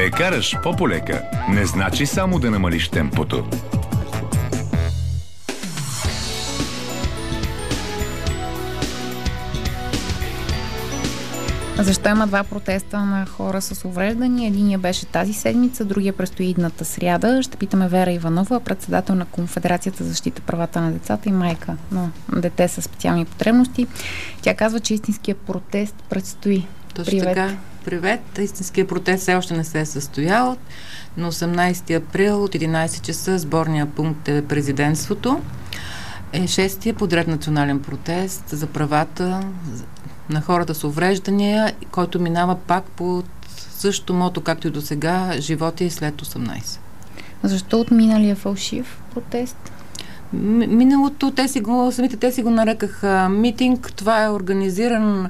я караш по-полека не значи само да намалиш темпото. Защо има два протеста на хора с увреждания? Единия беше тази седмица, другия предстои идната сряда. Ще питаме Вера Иванова, председател на Конфедерацията за защита правата на децата и майка на дете с специални потребности. Тя казва, че истинският протест предстои. Точно Привет. така. Привет. Истинският протест все още не се е състоял. На 18 април от 11 часа сборния пункт е президентството. Е шестия подред национален протест за правата на хората с увреждания, който минава пак по същото мото, както и до сега, живота и след 18. Защо от миналия фалшив протест? Миналото, самите те си го нарекаха митинг. Това е организиран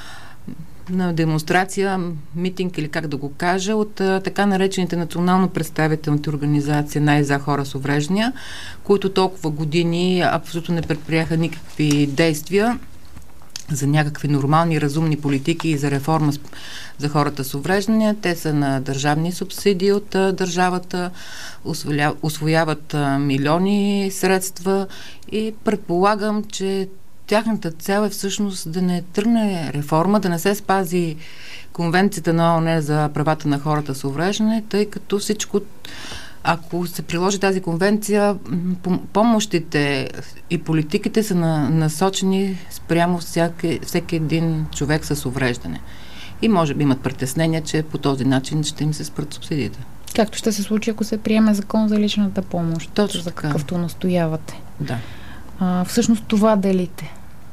на демонстрация, митинг или как да го кажа, от така наречените национално представителните организации за хора с увреждания, които толкова години абсолютно не предприеха никакви действия за някакви нормални, разумни политики и за реформа за хората с увреждания. Те са на държавни субсидии от държавата, усвояват милиони средства и предполагам, че тяхната цел е всъщност да не тръгне реформа, да не се спази Конвенцията на ООН за правата на хората с увреждане, тъй като всичко, ако се приложи тази конвенция, помощите и политиките са насочени спрямо всеки един човек с увреждане. И може би имат притеснение, че по този начин ще им се спрат субсидиите. Както ще се случи, ако се приеме закон за личната помощ, точно за така, какъвто настоявате. Да. Всъщност това делите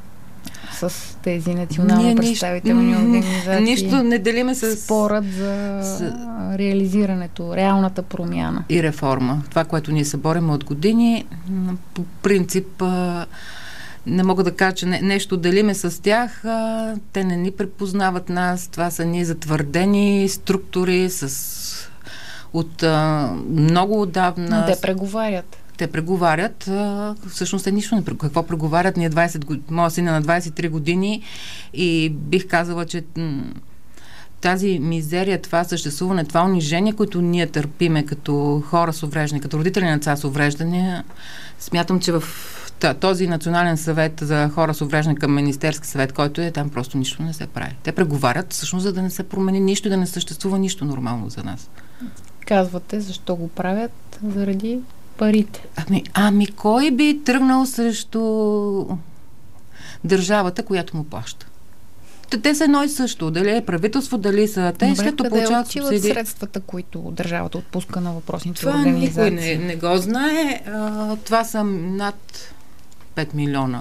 с тези национално представителни организации. Нищо не делиме с спорът за реализирането, реалната промяна. И реформа. Това, което ние се борим от години, по принцип не мога да кажа, че нещо делиме с тях. Те не ни препознават нас. Това са ние затвърдени структури от много отдавна. Но те преговарят. Те преговарят. Всъщност те нищо не преговарят. Какво преговарят? Ние моя син е на 23 години и бих казала, че тази мизерия, това съществуване, това унижение, което ние търпиме като хора с увреждане, като родители на деца с увреждания, смятам, че в този национален съвет за хора с увреждане към Министерски съвет, който е там, просто нищо не се прави. Те преговарят всъщност, за да не се промени нищо и да не съществува нищо нормално за нас. Казвате, защо го правят? Заради парите. Ами кой би тръгнал срещу държавата, която му плаща? Те са едно и също. Дали е правителство, дали са те, след получават субсидии. Средствата, които държавата отпуска на въпросните това организации? Това никой не го знае. Това са над 5 милиона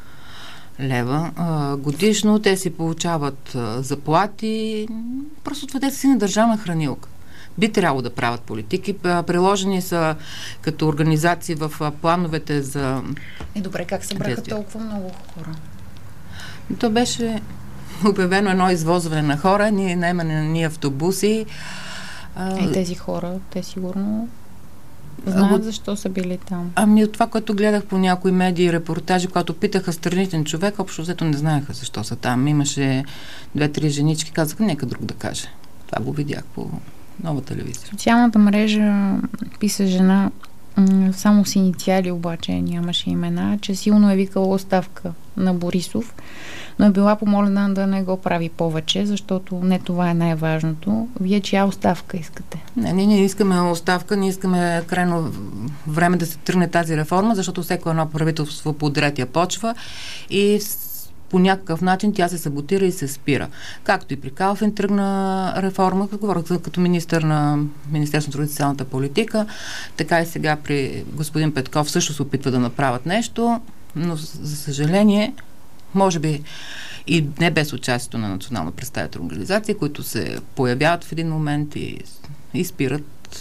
лева годишно. Те си получават заплати. Просто това те са си на държавна хранилка. Би трябвало да правят политики. Приложени са като организации в плановете за... Добре, как събраха толкова много хора? То беше обявено едно извозване на хора, наемане на автобуси. Тези хора, те сигурно знаят защо са били там. От това, което гледах по някои медии и репортажи, когато питаха страничен човек, общо взето не знаеха защо са там. Имаше 2-3 женички, казаха, нека друг да каже. Това го видях по Нова телевизия. Социалната мрежа писа жена, само с инициали обаче, нямаше имена, че силно е викала оставка на Борисов, но е била помолена да не го прави повече, защото не това е най-важното. Вие чия оставка искате? Ние не искаме оставка, ние искаме крайно време да се тръгне тази реформа, защото всяко едно правителство подред я почва и по някакъв начин тя се саботира и се спира. Както и при Калфин тръгна реформа, говоря като министър на Министерството на социалната политика, така и сега при господин Петков също се опитва да направят нещо, но за съжаление, може би и не без участието на национално представителна организация, които се появяват в един момент и спират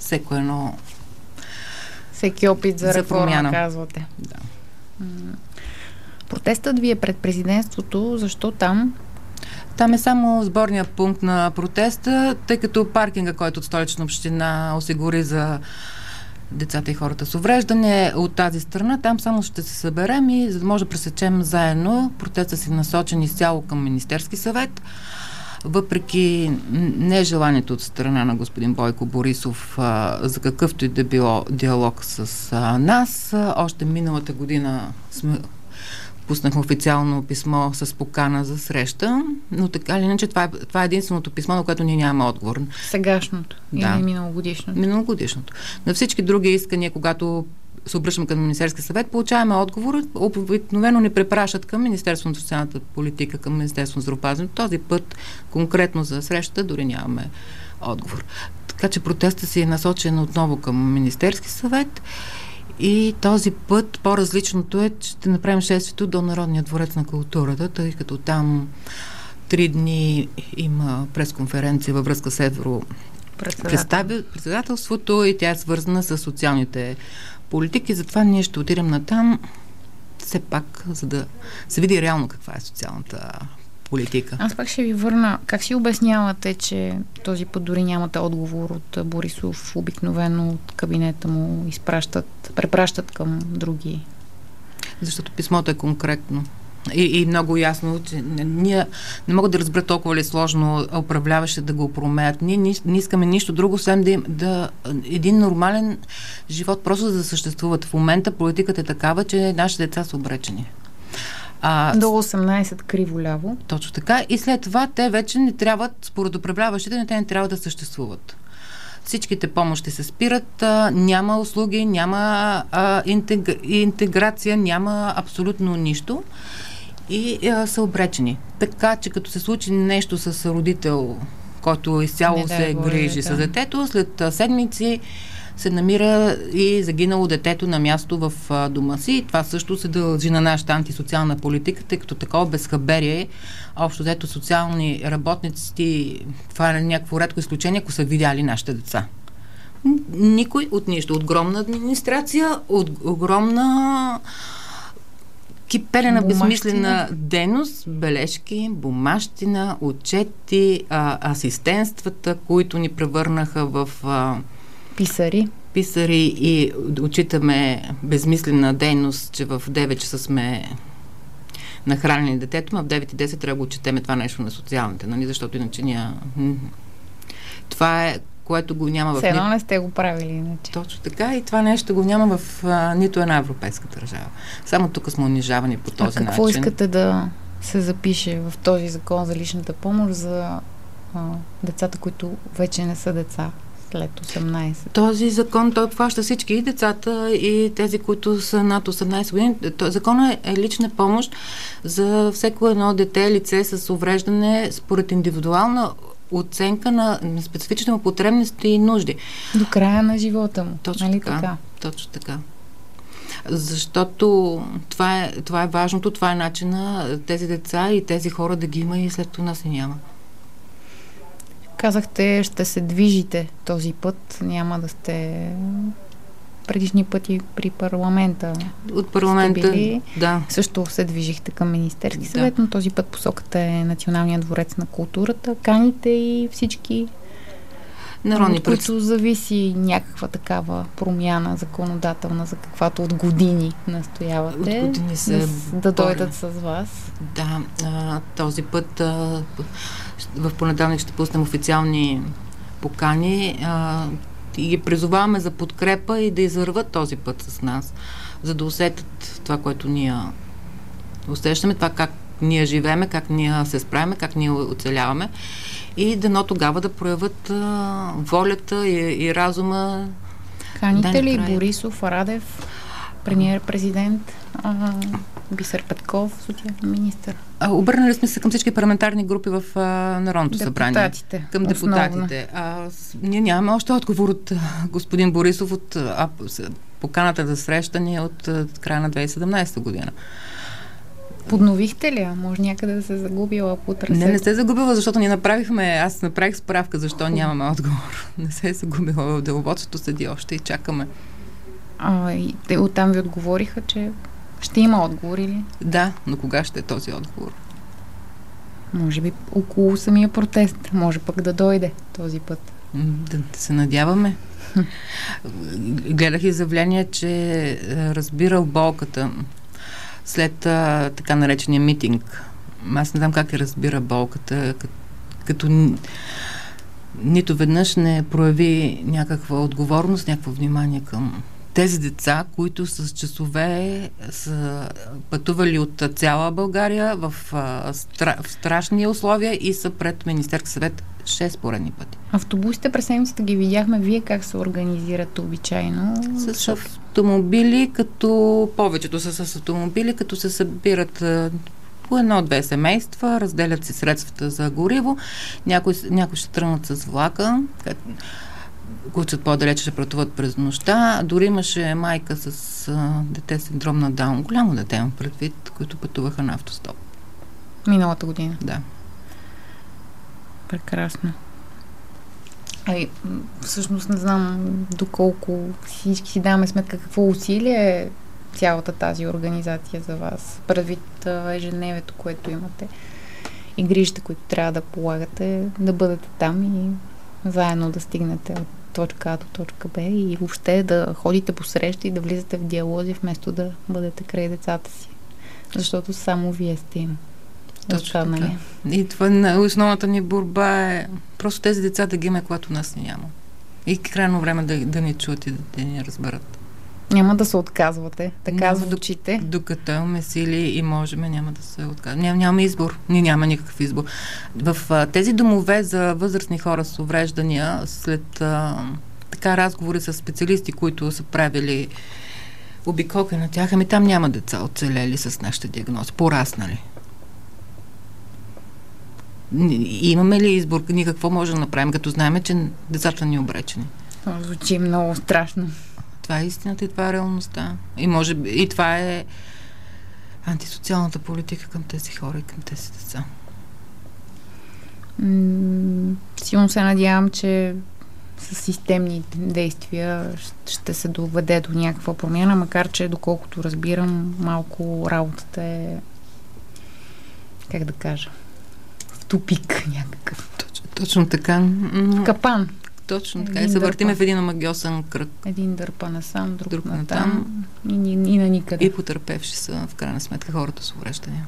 всеки опит за реформа, промяна. Казвате. Да. Протестът ви е пред президентството. Защо там? Там е само сборния пункт на протеста, тъй като паркинга, който от Столична община осигури за децата и хората с увреждане от тази страна, там само ще се съберем и за да може да пресечем заедно. Протестът си насочен изцяло към Министерски съвет. въпреки нежеланието от страна на господин Бойко Борисов за какъвто и да било диалог с нас, още миналата година пуснахме официално писмо с покана за среща, но така или иначе това е единственото писмо, на което ние нямаме отговор. Сегашното или миналогодишното? Миналогодишното. На всички други искания, когато се обръщаме към Министерския съвет, получаваме отговор. Обикновено ни препращат към Министерството на социалната политика, към Министерството на здравеопазването. Този път, конкретно за среща, дори нямаме отговор. Така че протестът си е насочен отново към Министерски съвет и този път по-различното е, че ще направим шествието до Народния дворец на културата, тъй като там 3 дни има пресконференция във връзка с председателството и тя е свързана с социалните политики, затова ние ще отидем натам все пак, за да се види реално каква е социалната политика. Аз пак ще ви върна. Как си обяснявате, че този път дори нямате отговор от Борисов? Обикновено от кабинета му препращат към други? Защото писмото е конкретно. И много ясно, че ние не могат да разберат толкова ли сложно управляващите да го промеят. Ние не искаме нищо друго, освен един нормален живот, просто за да съществуват. В момента политиката е такава, че нашите деца са обречени. До 18 криво-ляво. Точно така. И след това те вече не трябва, според управляващите, те не трябва да съществуват. Всичките помощи се спират, няма услуги, няма интеграция, няма абсолютно нищо и са обречени. Така, че като се случи нещо с родител, който изцяло се грижи за детето, след седмици се намира и загинало детето на място в дома си. И това също се дължи на нашата антисоциална политика, тъй като такова безхаберие, общо дето социални работници, това е някакво редко изключение, ако са видяли нашите деца. Никой от нищо. Огромна администрация, огромна кипелена, безсмислена дейност, бележки, бумащина, отчети, асистентствата, които ни превърнаха в писари и отчитаме безмислена дейност, че в 9 часа сме нахранени детето, а в 9:10 трябва да го отчетеме това нещо на социалните, нали? Защото иначе няма... Това е, което го няма в... Все едно не сте го правили иначе. Точно така и това нещо го няма в нито една европейска държава. Само тук сме унижавани по този начин. Какво искате да се запише в този закон за личната помощ за децата, които вече не са деца? След 18. Този закон, той обхваща всички, и децата, и тези, които са над 18 години. Законът е лична помощ за всеко едно дете, лице с увреждане според индивидуална оценка на специфични му потребности и нужди. До края на живота му. Точно нали така. Точно така. Защото това е важното, това е начина тези деца и тези хора да ги има и след това нас и няма. Казахте, ще се движите този път, няма да сте предишни пъти при парламента. От парламента, да. Също се движихте към Министерски съвет, но този път посоката е Националния дворец на културата. Каните и всички, от които зависи някаква такава промяна законодателна, за каквато от години настоявате, от години да дойдат с вас. Да, този път в понеделник ще пуснем официални покани и ги призоваваме за подкрепа и да извърват този път с нас, за да усетят това, което ние усещаме, това как ние живееме, как ние се справяме, как ние оцеляваме и дано тогава да проявят волята и разума. Каните ли Борисов, Радев, премиер-президент, Бисер Петков, социален министър? Обърнали сме се към всички парламентарни групи в Народното събрание. Към депутатите. Ние нямаме още отговор от господин Борисов от поканата за срещане от края на 2017 година. Подновихте ли? Може някъде да се загубила по трасето? Не се загубила, защото аз направих справка, защо нямаме отговор. Не се е загубила. Деловодството седи още и чакаме. И те оттам ви отговориха, че ще има отговор или? Да, но кога ще е този отговор? Може би около самия протест. Може пък да дойде този път. Да се надяваме. Гледах изявление, че разбирал болката след така наречения митинг. Аз не знам как разбира болката, като нито веднъж не прояви някаква отговорност, някакво внимание към тези деца, които с часове са пътували от цяла България в страшни условия и са пред Министерски съвет 6 поредни пъти. Автобусите през седмицата ги видяхме. Вие как се организират обичайно? С автомобили, като повечето са с автомобили, като се събират по 1-2 семейства, разделят си средствата за гориво, някои ще тръгнат с влака, които по-далече ще пътуват през нощта. Дори имаше майка с дете с синдром на Даун, голямо дете имам предвид, които пътуваха на автостоп. Миналата година? Да. Прекрасно. Всъщност не знам доколко всички си даваме сметка какво усилие е цялата тази организация за вас, предвид ежедневието, което имате и грижите, които трябва да полагате, да бъдете там и заедно да стигнете от точка А до точка Б и въобще да ходите по срещи и да влизате в диалози, вместо да бъдете край децата си. Защото само вие сте им. Точно така. И това основната ни борба е просто тези деца да ги има, когато нас няма. И крайно време да ни чуят и да ни разберат. Няма да се отказвате, така звучите. Докато имаме сили и можем, няма да се отказваме. Няма избор. Няма никакъв избор. В тези домове за възрастни хора с увреждания, след така разговори с специалисти, които са правили обиколка на тях, там няма деца оцелели с нашите диагнози, пораснали. Имаме ли избор? Ние какво може да направим, като знаем, че децата ни обречени? Звучи много страшно. Това е истината и това е реалността. И това е антисоциалната политика към тези хора и към тези деца. Силно се надявам, че с системни действия ще се доведе до някаква промяна, макар че, доколкото разбирам, малко работата е, как да кажа, в тупик някакъв. Точно така. Капан. Точно така. И се въртиме в един магиосен кръг. Един дърпа насам, друг натам. И на никъде. И потърпевши са, в крайна сметка, хората с увреждания.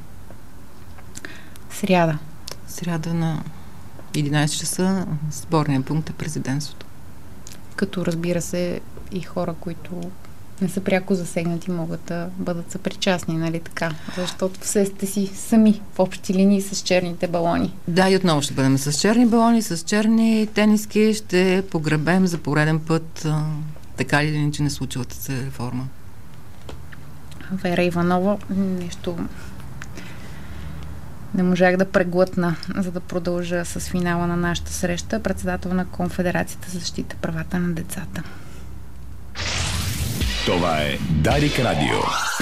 Сряда на 11 часа сборния пункт е президентството. Като, разбира се, и хора, които не са пряко засегнати, могат да бъдат съпричастни, нали така? Защото все сте си сами в общи линии с черните балони. Да, и отново ще бъдем с черни балони, с черни тениски, ще погребем за пореден път така или иначе не случилата се реформа. Вера Иванова, нещо не можах да преглътна, за да продължа с финала на нашата среща. Председател на Конфедерацията за защита правата на децата. Това е Дарик Радио.